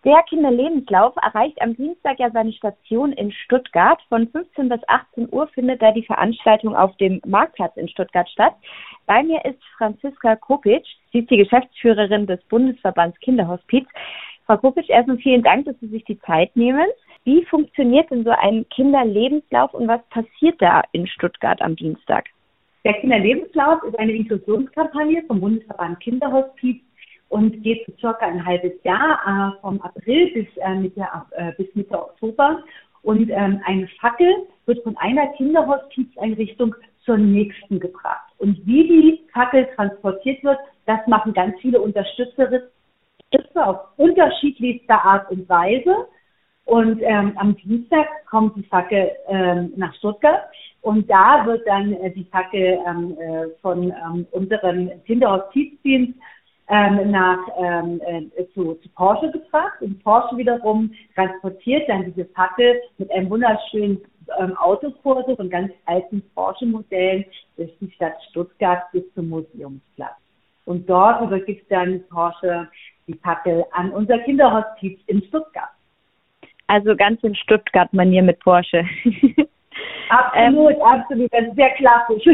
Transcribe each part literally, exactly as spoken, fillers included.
Der Kinderlebenslauf erreicht am Dienstag ja seine Station in Stuttgart. Von fünfzehn bis achtzehn Uhr findet da die Veranstaltung auf dem Marktplatz in Stuttgart statt. Bei mir ist Franziska Krupic. Sie ist die Geschäftsführerin des Bundesverbands Kinderhospiz. Frau Krupic, erstmal vielen Dank, dass Sie sich die Zeit nehmen. Wie funktioniert denn so ein Kinderlebenslauf und was passiert da in Stuttgart am Dienstag? Der Kinderlebenslauf ist eine Inklusionskampagne vom Bundesverband Kinderhospiz und geht für circa ein halbes Jahr, äh, vom April bis, äh, Mitte, äh, bis Mitte Oktober. Und ähm, eine Fackel wird von einer Kinderhospizeinrichtung zur nächsten gebracht. Und wie die Fackel transportiert wird, das machen ganz viele Unterstützerinnen auf unterschiedlichster Art und Weise. Und ähm, am Dienstag kommt die Fackel ähm, nach Stuttgart und da wird dann äh, die Fackel ähm, äh, von ähm, unserem Kinderhospizdienst ähm, nach ähm, äh, zu, zu Porsche gebracht. Und Porsche wiederum transportiert dann diese Fackel mit einem wunderschönen ähm, Autokurse von ganz alten Porsche-Modellen durch die Stadt Stuttgart bis zum Museumsplatz. Und dort übergibt dann Porsche die Fackel an unser Kinderhospiz in Stuttgart. Also ganz in Stuttgart-Manier mit Porsche. Absolut, ähm, absolut. Das ist sehr klassisch.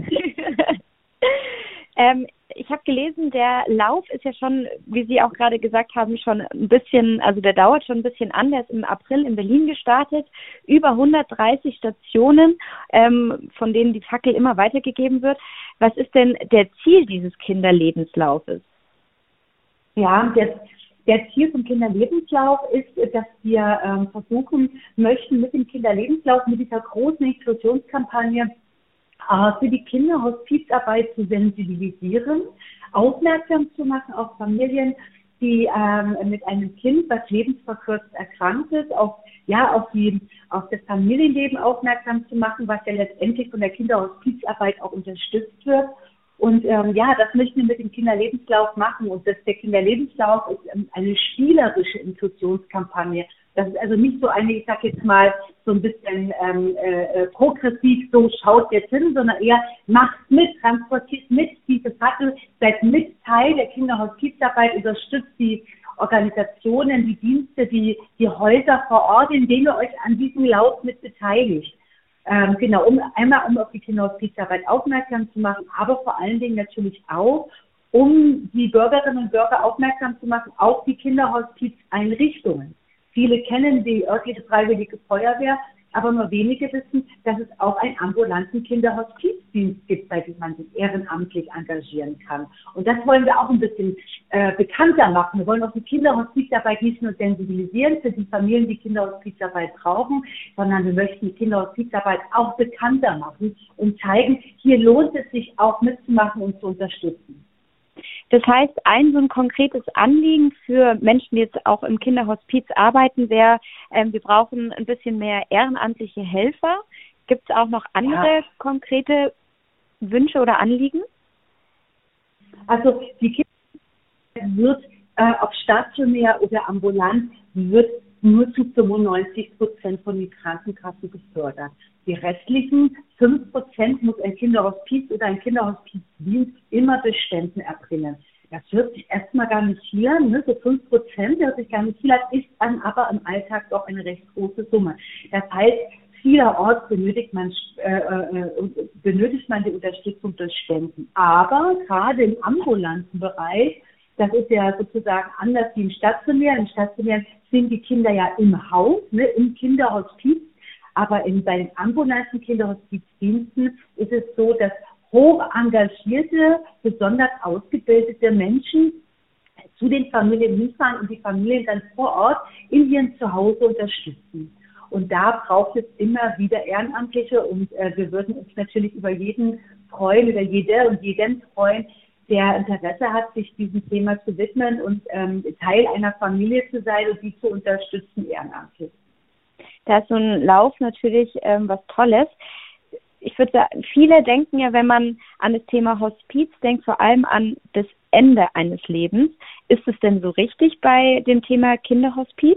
ähm, ich habe gelesen, der Lauf ist ja schon, wie Sie auch gerade gesagt haben, schon ein bisschen, also der dauert schon ein bisschen an. Der ist im April in Berlin gestartet. Über hundertdreißig Stationen, ähm, von denen die Fackel immer weitergegeben wird. Was ist denn der Ziel dieses Kinderlebenslaufes? Ja, das Der Ziel vom Kinderlebenslauf ist, dass wir ähm, versuchen möchten, mit dem Kinderlebenslauf, mit dieser großen Inklusionskampagne äh, für die Kinderhospizarbeit zu sensibilisieren, aufmerksam zu machen auf Familien, die ähm, mit einem Kind, was lebensverkürzt erkrankt ist, auf, ja, auf, die, auf das Familienleben aufmerksam zu machen, was ja letztendlich von der Kinderhospizarbeit auch unterstützt wird. Und ähm, ja, das möchten wir mit dem Kinderlebenslauf machen. Und das, der Kinderlebenslauf ist ähm, eine spielerische Inklusionskampagne. Das ist also nicht so eine, ich sag jetzt mal, so ein bisschen ähm, äh, progressiv, so schaut jetzt hin, sondern eher macht mit, transportiert mit diese Fackel, seid mit Teil der Kinderhospizarbeit, unterstützt die Organisationen, die Dienste, die, die Häuser vor Ort, in denen ihr euch an diesem Lauf mit beteiligt. Ähm, genau, um einmal um auf die Kinderhospizarbeit aufmerksam zu machen, aber vor allen Dingen natürlich auch, um die Bürgerinnen und Bürger aufmerksam zu machen auf die Kinderhospizeinrichtungen. Viele kennen die örtliche Freiwillige Feuerwehr, aber nur wenige wissen, dass es auch einen ambulanten Kinderhospizdienst gibt, bei dem man sich ehrenamtlich engagieren kann. Und das wollen wir auch ein bisschen äh, bekannter machen. Wir wollen auch die Kinderhospizarbeit nicht nur sensibilisieren für die Familien, die Kinderhospizarbeit brauchen, sondern wir möchten die Kinderhospizarbeit auch bekannter machen und zeigen, hier lohnt es sich auch mitzumachen und zu unterstützen. Das heißt, ein so ein konkretes Anliegen für Menschen, die jetzt auch im Kinderhospiz arbeiten, wäre, ähm, wir brauchen ein bisschen mehr ehrenamtliche Helfer. Gibt es auch noch andere ja. konkrete Wünsche oder Anliegen? Also die Kinder wird, äh, ob stationär oder ambulant, wird nur zu fünfundneunzig Prozent von den Krankenkassen gefördert. Die restlichen fünf Prozent muss ein Kinderhospiz oder ein Kinderhospizdienst immer durch Spenden erbringen. Das hört sich erstmal gar nicht viel an, ne? So fünf Prozent hört sich gar nicht viel an, ist dann aber im Alltag doch eine recht große Summe. Das heißt, vielerorts benötigt man, äh, äh, benötigt man die Unterstützung durch Spenden. Aber gerade im ambulanten Bereich, das ist ja sozusagen anders wie im stationären. Im stationären sind die Kinder ja im Haus, ne, im Kinderhospiz. Aber in, bei den ambulanten Kinderhospizdiensten ist es so, dass hoch engagierte, besonders ausgebildete Menschen zu den Familien hinfahren und die Familien dann vor Ort in ihrem Zuhause unterstützen. Und da braucht es immer wieder Ehrenamtliche und äh, wir würden uns natürlich über jeden freuen, über jede und jeden freuen, der Interesse hat, sich diesem Thema zu widmen und ähm, Teil einer Familie zu sein und die zu unterstützen ehrenamtlich. Da ist so ein Lauf natürlich ähm, was Tolles. Ich würde sagen, viele denken ja, wenn man an das Thema Hospiz denkt, vor allem an das Ende eines Lebens. Ist es denn so richtig bei dem Thema Kinderhospiz?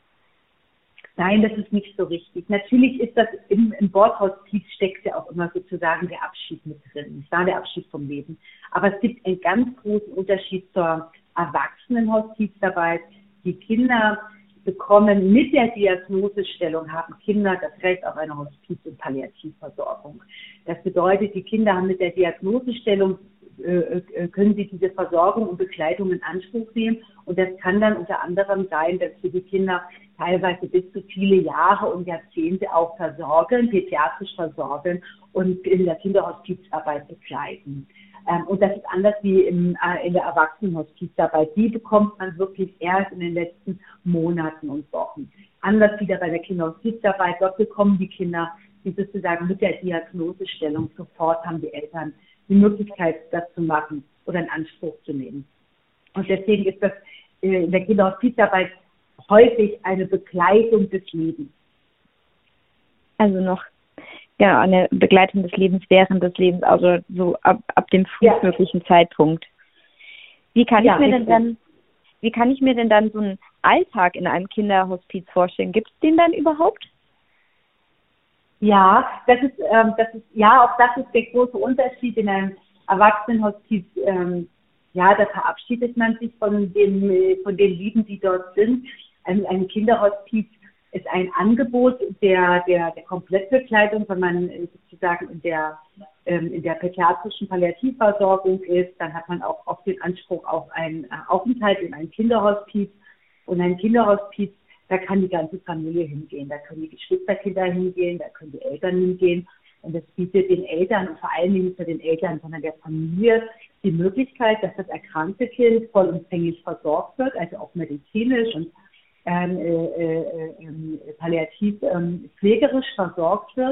Nein, das ist nicht so richtig. Natürlich ist das im, im Wort Hospiz steckt ja auch immer sozusagen der Abschied mit drin. Das war der Abschied vom Leben. Aber es gibt einen ganz großen Unterschied zur Erwachsenenhospizarbeit. Die Kinder bekommen mit der Diagnosestellung, haben Kinder das Recht auf eine Hospiz- und Palliativversorgung. Das bedeutet, die Kinder haben mit der Diagnosestellung, äh, können sie diese Versorgung und Begleitung in Anspruch nehmen. Und das kann dann unter anderem sein, dass wir die Kinder teilweise bis zu viele Jahre und Jahrzehnte auch versorgen, pädiatrisch versorgen und in der Kinderhospizarbeit begleiten. Ähm, und das ist anders wie im, äh, in der Erwachsenenhospizarbeit. Die bekommt man wirklich erst in den letzten Monaten und Wochen. Anders wieder bei der Kinderhospizarbeit. Dort bekommen die Kinder, die sozusagen mit der Diagnosestellung sofort haben die Eltern die Möglichkeit, das zu machen oder in Anspruch zu nehmen. Und deswegen ist das äh, in der Kinderhospizarbeit häufig eine Begleitung des Lebens. Also noch ja, eine Begleitung des Lebens während des Lebens, also so ab, ab dem frühestmöglichen ja. Zeitpunkt. Wie kann ja, ich mir denn dann, wie kann ich mir denn dann so einen Alltag in einem Kinderhospiz vorstellen? Gibt es den dann überhaupt? Ja, das ist, ähm, das ist, ja, auch das ist der große Unterschied in einem Erwachsenenhospiz. Ähm, ja, da verabschiedet man sich von den, von den Lieben, die dort sind. Ein, ein Kinderhospiz ist ein Angebot der, der, der Komplettbegleitung, wenn man sozusagen in der, ähm, in der pädiatrischen Palliativversorgung ist, dann hat man auch oft den Anspruch auf einen Aufenthalt in einem Kinderhospiz. Und ein Kinderhospiz, da kann die ganze Familie hingehen, da können die Geschwisterkinder hingehen, da können die Eltern hingehen. Und das bietet den Eltern und vor allen Dingen nicht nur den Eltern, sondern der Familie die Möglichkeit, dass das erkrankte Kind vollumfänglich versorgt wird, also auch medizinisch und ähm, äh, äh, palliativ ähm, pflegerisch versorgt wird.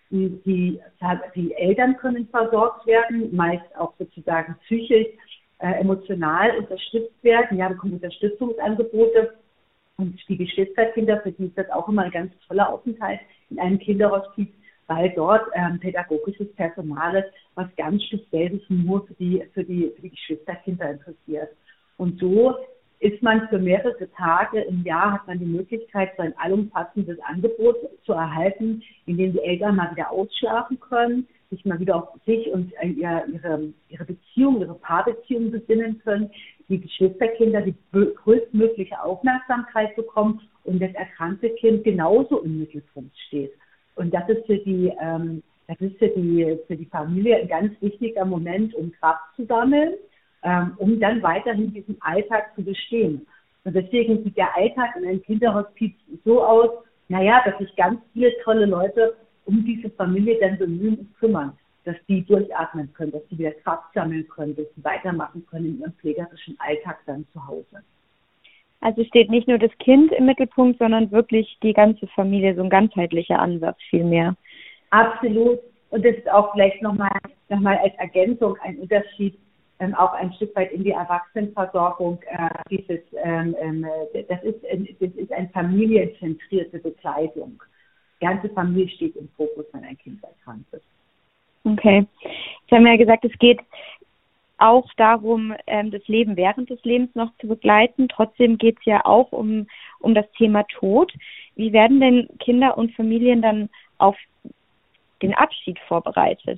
Die, die Eltern können versorgt werden, meist auch sozusagen psychisch, äh, emotional unterstützt werden. Ja, bekommen Unterstützungsangebote. Und die Geschwisterkinder, für die ist das auch immer ein ganz toller Aufenthalt in einem Kinderhospiz, weil dort ähm, pädagogisches Personal ist, was ganz speziell sich nur für die, für die, für die Geschwisterkinder interessiert. Und so ist man für mehrere Tage im Jahr, hat man die Möglichkeit, so ein allumfassendes Angebot zu erhalten, in dem die Eltern mal wieder ausschlafen können, sich mal wieder auf sich und ihre, ihre Beziehung, ihre Paarbeziehung besinnen können, die Geschwisterkinder die größtmögliche Aufmerksamkeit bekommen und das erkrankte Kind genauso im Mittelpunkt steht. Und das ist für die, ähm, das ist für die, für die Familie ein ganz wichtiger Moment, um Kraft zu sammeln, ähm, um dann weiterhin diesen Alltag zu bestehen. Und deswegen sieht der Alltag in einem Kinderhospiz so aus, naja, dass sich ganz viele tolle Leute um diese Familie dann bemühen und kümmern, dass die durchatmen können, dass sie wieder Kraft sammeln können, dass sie weitermachen können in ihrem pflegerischen Alltag dann zu Hause. Also steht nicht nur das Kind im Mittelpunkt, sondern wirklich die ganze Familie, so ein ganzheitlicher Ansatz vielmehr. Absolut. Und das ist auch vielleicht nochmal noch mal als Ergänzung ein Unterschied, ähm, auch ein Stück weit in die Erwachsenenversorgung. Äh, dieses, ähm, ähm, das, ist, das ist eine familienzentrierte Begleitung. Die ganze Familie steht im Fokus, wenn ein Kind erkrankt ist. Okay. Sie haben ja gesagt, es geht auch darum, ähm, das Leben während des Lebens noch zu begleiten. Trotzdem geht es ja auch um, um das Thema Tod. Wie werden denn Kinder und Familien dann auf den Abschied vorbereitet?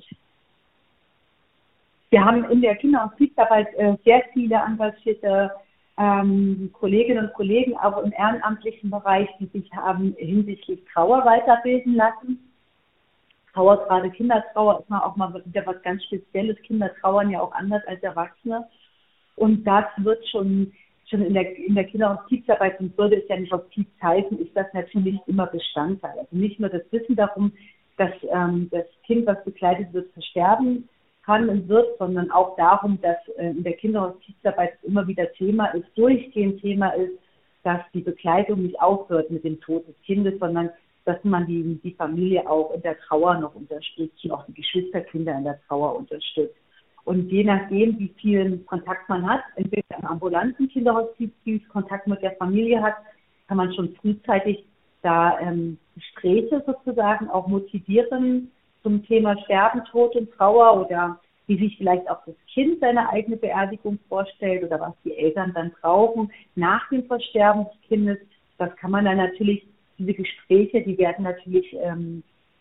Wir haben in der Kinderhospizarbeit äh, sehr viele engagierte ähm, Kolleginnen und Kollegen, auch im ehrenamtlichen Bereich, die sich haben hinsichtlich Trauer weiterbilden lassen. Trauer, gerade Kindertrauer, ist mal auch mal wieder was ganz Spezielles. Kinder trauern ja auch anders als Erwachsene. Und das wird schon, schon in der, in der Kinderhospizarbeit, und würde es ja nicht Hospiz heißen, ist das natürlich immer Bestandteil. Also nicht nur das Wissen darum, dass ähm, das Kind, was begleitet wird, versterben kann und wird, sondern auch darum, dass äh, in der Kinderhospizarbeit immer wieder Thema ist, durchgehend Thema ist, dass die Begleitung nicht aufhört mit dem Tod des Kindes, sondern dass man die, die Familie auch in der Trauer noch unterstützt und auch die Geschwisterkinder in der Trauer unterstützt. Und je nachdem, wie viel Kontakt man hat, entweder im ambulanten Kinderhospizdienst Kontakt mit der Familie hat, kann man schon frühzeitig da ähm, Gespräche sozusagen auch motivieren zum Thema Sterben, Tod und Trauer oder wie sich vielleicht auch das Kind seine eigene Beerdigung vorstellt oder was die Eltern dann brauchen nach dem Versterben des Kindes. Das kann man dann natürlich, diese Gespräche, die werden natürlich ähm,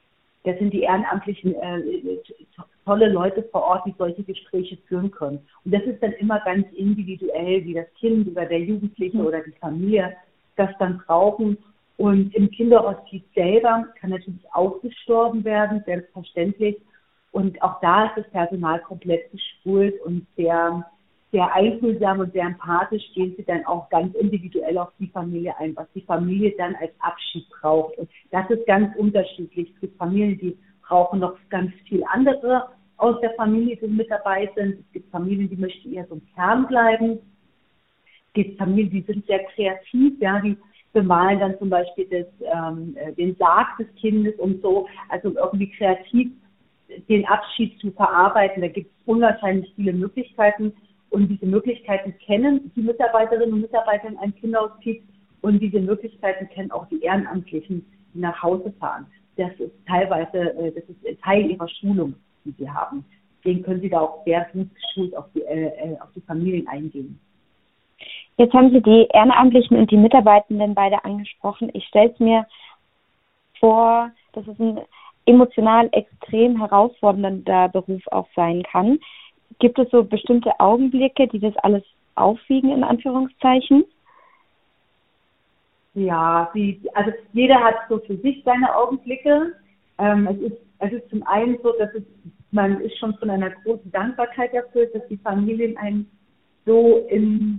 das sind die ehrenamtlichen äh, tolle Leute vor Ort, die solche Gespräche führen können. Und das ist dann immer ganz individuell, wie das Kind oder der Jugendliche oder die Familie das dann brauchen. Und im Kinderhospiz selber kann natürlich auch gestorben werden, selbstverständlich. Und auch da ist das Personal komplett geschult und sehr, sehr einfühlsam und sehr empathisch gehen sie dann auch ganz individuell auf die Familie ein, was die Familie dann als Abschied braucht. Und das ist ganz unterschiedlich. Es gibt Familien, die brauchen noch ganz viel andere aus der Familie, die mit dabei sind. Es gibt Familien, die möchten eher so im Kern bleiben. Es gibt Familien, die sind sehr kreativ, ja, die bemalen dann zum Beispiel das, ähm, den Sarg des Kindes und so, also irgendwie kreativ den Abschied zu verarbeiten. Da gibt es unwahrscheinlich viele Möglichkeiten und diese Möglichkeiten kennen die Mitarbeiterinnen und Mitarbeiter in einem Kinderhospiz und diese Möglichkeiten kennen auch die Ehrenamtlichen, die nach Hause fahren. Das ist teilweise, das ist Teil ihrer Schulung, die sie haben. Deswegen können sie da auch sehr gut geschult auf die, äh, auf die Familien eingehen. Jetzt haben Sie die Ehrenamtlichen und die Mitarbeitenden beide angesprochen. Ich stelle es mir vor, dass es ein emotional extrem herausfordernder Beruf auch sein kann. Gibt es so bestimmte Augenblicke, die das alles aufwiegen, in Anführungszeichen? Ja, die, also jeder hat so für sich seine Augenblicke. Ähm, es ist, es ist zum einen so, dass es, man ist schon von einer großen Dankbarkeit erfüllt, dass die Familien einen so in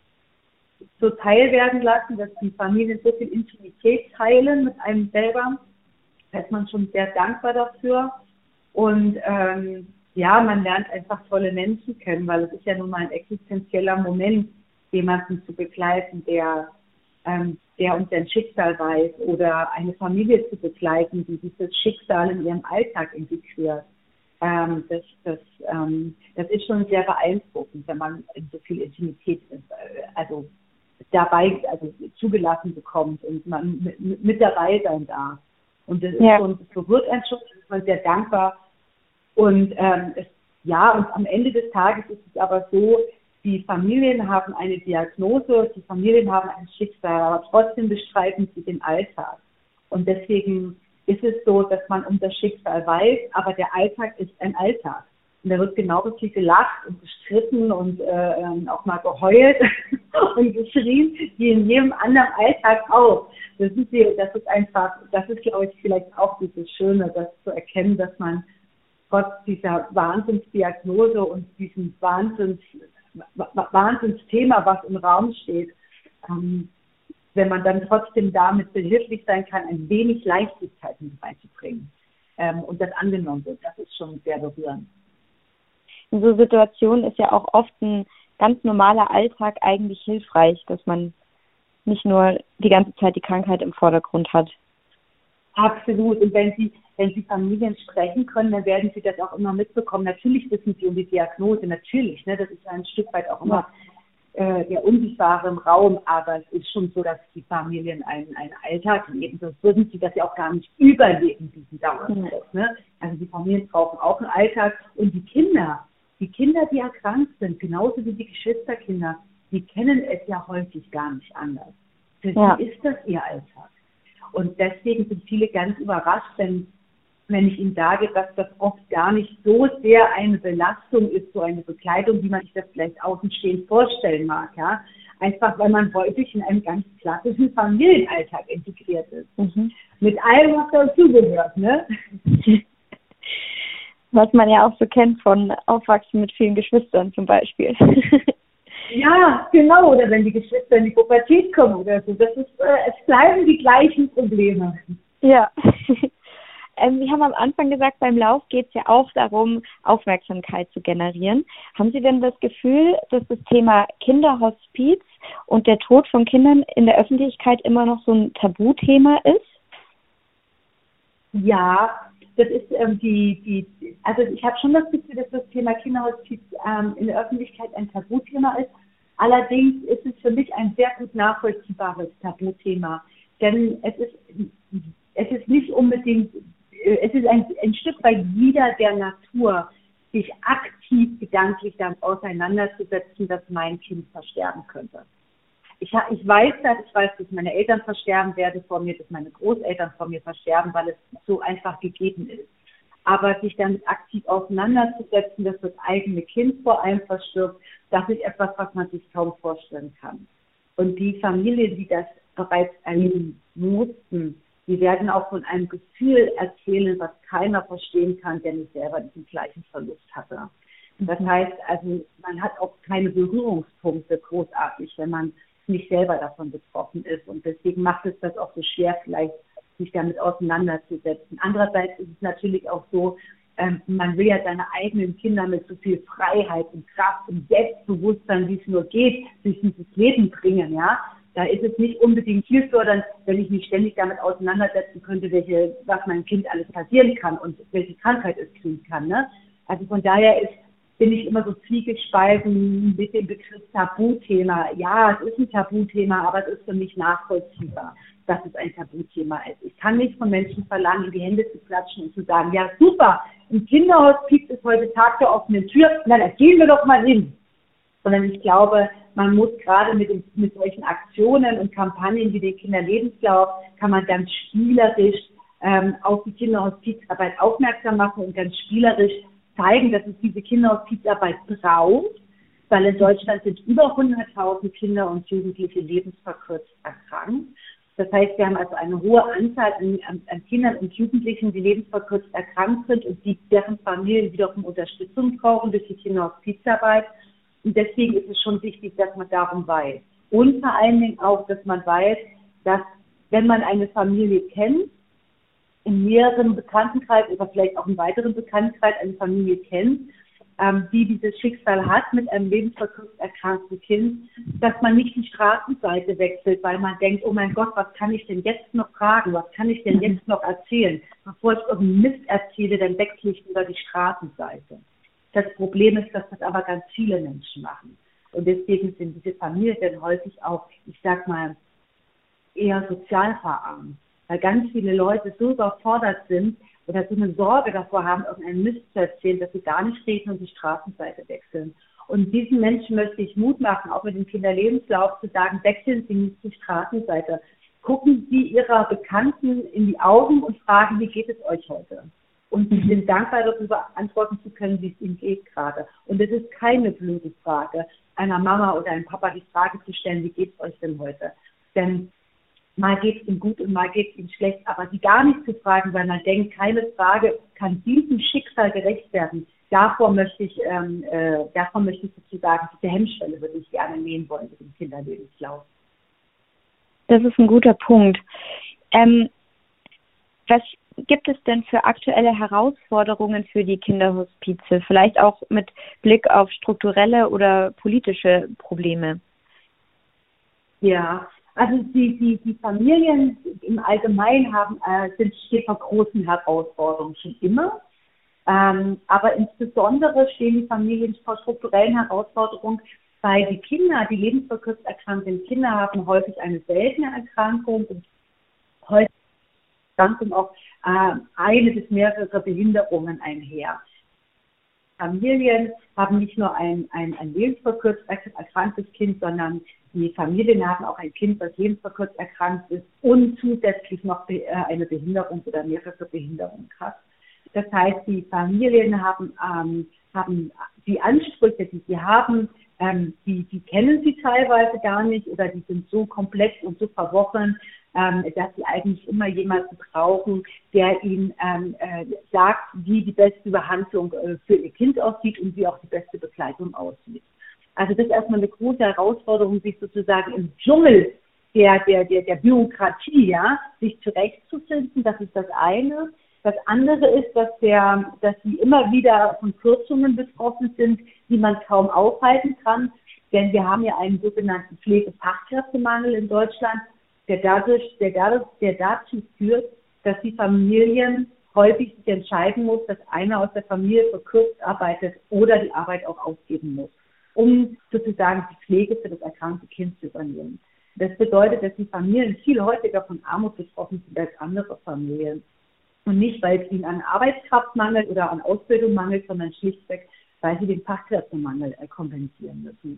so teil werden lassen, dass die Familien so viel Intimität teilen mit einem selber. Da ist man schon sehr dankbar dafür. Und ähm, ja, man lernt einfach tolle Menschen kennen, weil es ist ja nun mal ein existenzieller Moment, jemanden zu begleiten, der, ähm, der uns sein Schicksal weiß, oder eine Familie zu begleiten, die dieses Schicksal in ihrem Alltag integriert. Ähm, das, das, ähm, das ist schon sehr beeindruckend, wenn man in so viel Intimität ist, also dabei, also zugelassen bekommt und man mit, mit dabei sein darf. Und das ist ja. schon, das berührt einen schon, ist man sehr dankbar. Und ähm, es, ja, und am Ende des Tages ist es aber so, die Familien haben eine Diagnose, die Familien haben ein Schicksal, aber trotzdem bestreiten sie den Alltag. Und deswegen ist es so, dass man um das Schicksal weiß, aber der Alltag ist ein Alltag. Und da wird genauso viel gelacht und gestritten und äh, auch mal geheult und geschrien, wie in jedem anderen Alltag auch. Das ist, die, das ist einfach, das ist, glaube ich, vielleicht auch dieses Schöne, das zu erkennen, dass man trotz dieser Wahnsinnsdiagnose und diesem Wahnsinns, Wahnsinnsthema, was im Raum steht, ähm, wenn man dann trotzdem damit behilflich sein kann, ein wenig Leichtigkeit mit reinzubringen ähm, und das angenommen wird, das ist schon sehr berührend. In so Situationen ist ja auch oft ein ganz normaler Alltag eigentlich hilfreich, dass man nicht nur die ganze Zeit die Krankheit im Vordergrund hat. Absolut. Und wenn Sie, wenn Sie Familien sprechen können, dann werden Sie das auch immer mitbekommen. Natürlich wissen Sie um die Diagnose, natürlich. Ne? Das ist ein Stück weit auch immer äh, der unsichtbare im Raum. Aber es ist schon so, dass die Familien einen, einen Alltag leben. Sonst würden Sie das ja auch gar nicht überleben, diesen Dauerstress. Ne? Also die Familien brauchen auch einen Alltag. Und die Kinder, die Kinder, die erkrankt sind, genauso wie die Geschwisterkinder, die kennen es ja häufig gar nicht anders. Für ja. sie ist das ihr Alltag. Und deswegen sind viele ganz überrascht, wenn, wenn ich ihnen sage, dass das oft gar nicht so sehr eine Belastung ist, so eine Begleitung, wie man sich das vielleicht außenstehend vorstellen mag. Ja? Einfach, weil man häufig in einem ganz klassischen Familienalltag integriert ist. Mhm. Mit allem, was dazugehört. Ne? Was man ja auch so kennt von Aufwachsen mit vielen Geschwistern zum Beispiel. Ja, genau. Oder wenn die Geschwister in die Pubertät kommen oder so. Das ist, äh, es bleiben die gleichen Probleme. Ja. ähm, Sie haben am Anfang gesagt, beim Lauf geht es ja auch darum, Aufmerksamkeit zu generieren. Haben Sie denn das Gefühl, dass das Thema Kinderhospiz und der Tod von Kindern in der Öffentlichkeit immer noch so ein Tabuthema ist? Ja, das ist ähm, die, die, also ich habe schon das Gefühl, dass das Thema Kinderhospiz ähm, in der Öffentlichkeit ein Tabuthema ist. Allerdings ist es für mich ein sehr gut nachvollziehbares Tabuthema. Denn es ist, es ist nicht unbedingt, äh, es ist ein, ein Stück weit wieder der Natur, sich aktiv gedanklich damit auseinanderzusetzen, dass mein Kind versterben könnte. Ich, ich weiß das, ich weiß, dass meine Eltern versterben werden vor mir, dass meine Großeltern vor mir versterben, weil es so einfach gegeben ist. Aber sich damit aktiv auseinanderzusetzen, dass das eigene Kind vor einem verstirbt, das ist etwas, was man sich kaum vorstellen kann. Und die Familien, die das bereits erleben mussten, die werden auch von einem Gefühl erzählen, was keiner verstehen kann, der nicht selber diesen gleichen Verlust hatte. Das heißt also, man hat auch keine Berührungspunkte großartig, wenn man nicht selber davon betroffen ist. Und deswegen macht es das auch so schwer, vielleicht sich damit auseinanderzusetzen. Andererseits ist es natürlich auch so, ähm, man will ja seine eigenen Kinder mit so viel Freiheit und Kraft und Selbstbewusstsein, wie es nur geht, durch dieses Leben bringen, ja. Da ist es nicht unbedingt zielfördernd, wenn ich mich ständig damit auseinandersetzen könnte, welche, was meinem Kind alles passieren kann und welche Krankheit es kriegen kann, ne? Also von daher ist, bin ich immer so zwiegespalten mit dem Begriff Tabuthema. Ja, es ist ein Tabuthema, aber es ist für mich nachvollziehbar, dass es ein Tabuthema ist. Ich kann nicht von Menschen verlangen, in die Hände zu klatschen und zu sagen, ja super, im Kinderhospiz ist heute Tag der offenen Tür, na dann gehen wir doch mal hin. Sondern ich glaube, man muss gerade mit, dem, mit solchen Aktionen und Kampagnen wie den Kinderlebenslauf, kann man ganz spielerisch ähm, auf die Kinderhospizarbeit aufmerksam machen und ganz spielerisch zeigen, dass es diese Kinderhospizarbeit braucht, weil in Deutschland sind über hunderttausend Kinder und Jugendliche lebensverkürzt erkrankt. Das heißt, wir haben also eine hohe Anzahl an, an, an Kindern und Jugendlichen, die lebensverkürzt erkrankt sind und die deren Familien wiederum Unterstützung brauchen durch die Kinderhospizarbeit. Und deswegen ist es schon wichtig, dass man darum weiß. Und vor allen Dingen auch, dass man weiß, dass wenn man eine Familie kennt, in mehreren Bekanntenkreis oder vielleicht auch in weiteren Bekanntenkreis eine Familie kennt, ähm, die dieses Schicksal hat mit einem lebensverkürzt erkrankten Kind, dass man nicht die Straßenseite wechselt, weil man denkt, oh mein Gott, was kann ich denn jetzt noch fragen, was kann ich denn jetzt noch erzählen? Bevor ich irgendeinen Mist erzähle, dann wechsle ich über die Straßenseite. Das Problem ist, dass das aber ganz viele Menschen machen. Und deswegen sind diese Familien dann häufig auch, ich sag mal, eher sozial verarmt. Weil ganz viele Leute so überfordert sind oder so eine Sorge davor haben, irgendeinen Mist zu erzählen, dass sie gar nicht reden und die Straßenseite wechseln. Und diesen Menschen möchte ich Mut machen, auch mit dem Kinderlebenslauf zu sagen, wechseln Sie nicht die Straßenseite. Gucken Sie Ihrer Bekannten in die Augen und fragen, wie geht es euch heute? Und sie sind dankbar, darüber antworten zu können, wie es ihnen geht gerade. Und es ist keine blöde Frage, einer Mama oder einem Papa die Frage zu stellen, wie geht es euch denn heute? Denn mal geht es ihm gut und mal geht es ihm schlecht, aber sie gar nicht zu fragen, weil man denkt, keine Frage kann diesem Schicksal gerecht werden. Davor möchte ich, ähm, äh, davor möchte ich sozusagen, diese Hemmschwelle würde ich gerne nehmen wollen mit dem Kinderlebenslauf. Das ist ein guter Punkt. Ähm, was gibt es denn für aktuelle Herausforderungen für die Kinderhospize? Vielleicht auch mit Blick auf strukturelle oder politische Probleme? Ja, also die, die, die Familien im Allgemeinen haben, äh, sind stehen vor großen Herausforderungen schon immer. Ähm, aber insbesondere stehen die Familien vor strukturellen Herausforderungen, weil die Kinder, die lebensverkürzt erkrankten Kinder haben häufig eine seltene Erkrankung und häufig Erkrankung auch äh, eine bis mehrere Behinderungen einher. Familien haben nicht nur ein, ein, ein lebensverkürzt erkranktes Kind, sondern die Familien haben auch ein Kind, das lebensverkürzt erkrankt ist und zusätzlich noch be, äh, eine Behinderung oder mehrere Behinderungen hat. Das heißt, die Familien haben, ähm, haben die Ansprüche, die sie haben, ähm, die, die kennen sie teilweise gar nicht oder die sind so komplex und so verworren, ähm, dass sie eigentlich immer jemanden brauchen, der ihnen ähm, äh, sagt, wie die beste Behandlung äh, für ihr Kind aussieht und wie auch die beste Begleitung aussieht. Also das ist erstmal eine große Herausforderung, sich sozusagen im Dschungel der, der, der, der Bürokratie, ja, sich zurechtzufinden. Das ist das eine. Das andere ist, dass, der, dass sie immer wieder von Kürzungen betroffen sind, die man kaum aufhalten kann. Denn wir haben ja einen sogenannten Pflegefachkräftemangel in Deutschland, der dadurch, der dadurch, der dazu führt, dass die Familien häufig sich entscheiden muss, dass einer aus der Familie verkürzt arbeitet oder die Arbeit auch aufgeben muss, um sozusagen die Pflege für das erkrankte Kind zu übernehmen. Das bedeutet, dass die Familien viel häufiger von Armut betroffen sind als andere Familien. Und nicht, weil es ihnen an Arbeitskraft mangelt oder an Ausbildung mangelt, sondern schlichtweg, weil sie den Fachkräftemangel kompensieren müssen.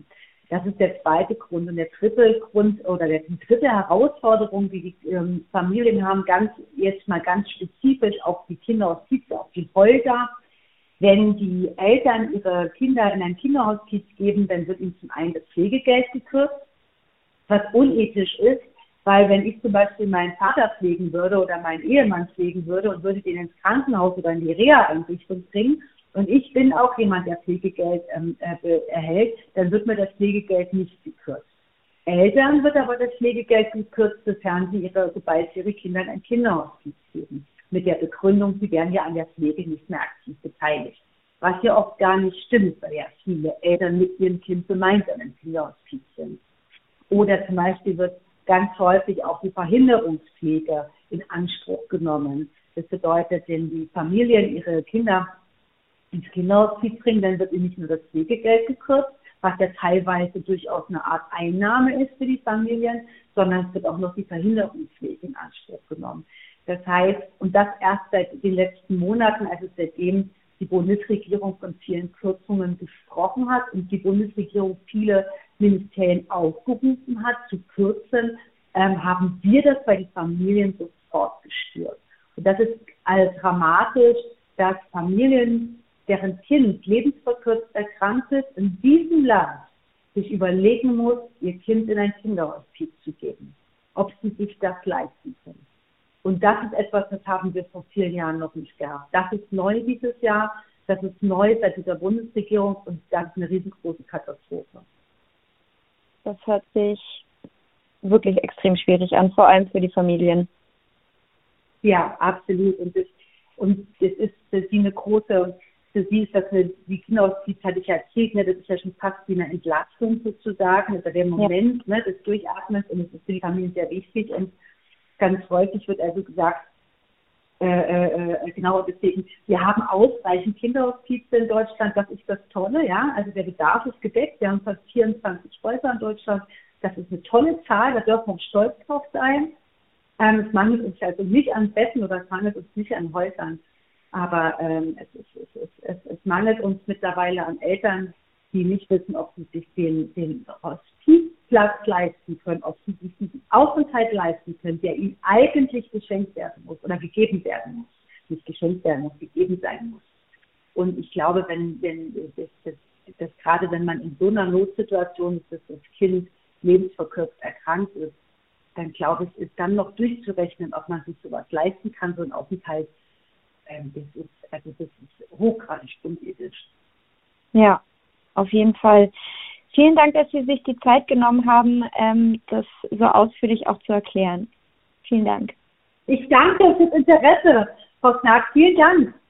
Das ist der zweite Grund. Und der dritte Grund oder der, die dritte Herausforderung, die die ähm, Familien haben, ganz jetzt mal ganz spezifisch auf die Kinderhospize, auf die Holger. Wenn die Eltern ihre Kinder in ein Kinderhospiz geben, dann wird ihnen zum einen das Pflegegeld gekürzt, was unethisch ist, weil wenn ich zum Beispiel meinen Vater pflegen würde oder meinen Ehemann pflegen würde und würde den ins Krankenhaus oder in die Reha-Einrichtung bringen und ich bin auch jemand, der Pflegegeld ähm, äh, erhält, dann wird mir das Pflegegeld nicht gekürzt. Eltern wird aber das Pflegegeld gekürzt, sofern sie ihre, sobald sie ihre Kinder in ein Kinderhospiz geben. Mit der Begründung, sie werden ja an der Pflege nicht mehr aktiv beteiligt. Was ja oft gar nicht stimmt, weil ja viele Eltern mit ihrem Kind gemeinsam im Kinderhospiz sind. Oder zum Beispiel wird ganz häufig auch die Verhinderungspflege in Anspruch genommen. Das bedeutet, wenn die Familien ihre Kinder ins Kinderhospiz bringen, dann wird ihnen nicht nur das Pflegegeld gekürzt, was ja teilweise durchaus eine Art Einnahme ist für die Familien, sondern es wird auch noch die Verhinderungspflege in Anspruch genommen. Das heißt, und das erst seit den letzten Monaten, also seitdem die Bundesregierung von vielen Kürzungen gesprochen hat und die Bundesregierung viele Ministerien aufgerufen hat, zu kürzen, ähm, haben wir das bei den Familien sofort gespürt. Und das ist also dramatisch, dass Familien, deren Kind lebensverkürzt erkrankt ist, in diesem Land sich überlegen muss, ihr Kind in ein Kinderhospiz zu geben, ob sie sich das leisten können. Und das ist etwas, das haben wir vor vier Jahren noch nicht gehabt. Das ist neu dieses Jahr, das ist neu seit dieser Bundesregierung und das ist eine riesengroße Katastrophe. Das hört sich wirklich extrem schwierig an, vor allem für die Familien. Ja, absolut. Und das, und das ist für sie eine große, für sie ist das eine, die Kinderhospiz, hatte ich ja erzählt, ne, das ist ja schon fast wie eine Entlastung sozusagen, also der Moment, ja. ne, des Durchatmens, und das ist für die Familien sehr wichtig. Und ganz häufig wird also gesagt, äh, äh, genau deswegen, wir haben ausreichend Kinderhospize in Deutschland, das ist das Tolle, ja, also der Bedarf ist gedeckt, wir haben fast vierundzwanzig Häuser in Deutschland, das ist eine tolle Zahl, da dürfen wir stolz drauf sein. Ähm, es mangelt uns also nicht an Betten oder es mangelt uns nicht an Häusern, aber ähm, es, ist, es, ist, es, es mangelt uns mittlerweile an Eltern, die nicht wissen, ob sie sich den, den Hospizplatz leisten können, ob sie sich diesen Aufenthalt leisten können, der ihnen eigentlich geschenkt werden muss oder gegeben werden muss. Nicht geschenkt werden muss, gegeben sein muss. Und ich glaube, wenn, wenn das, das, das gerade wenn man in so einer Notsituation ist, dass das Kind lebensverkürzt erkrankt ist, dann glaube ich, ist dann noch durchzurechnen, ob man sich sowas leisten kann, so ein Aufenthalt. Ähm, das ist, also das ist hochgradig unethisch. Ja, auf jeden Fall. Vielen Dank, dass Sie sich die Zeit genommen haben, ähm, das so ausführlich auch zu erklären. Vielen Dank. Ich danke fürs Interesse, Frau Knack. Vielen Dank.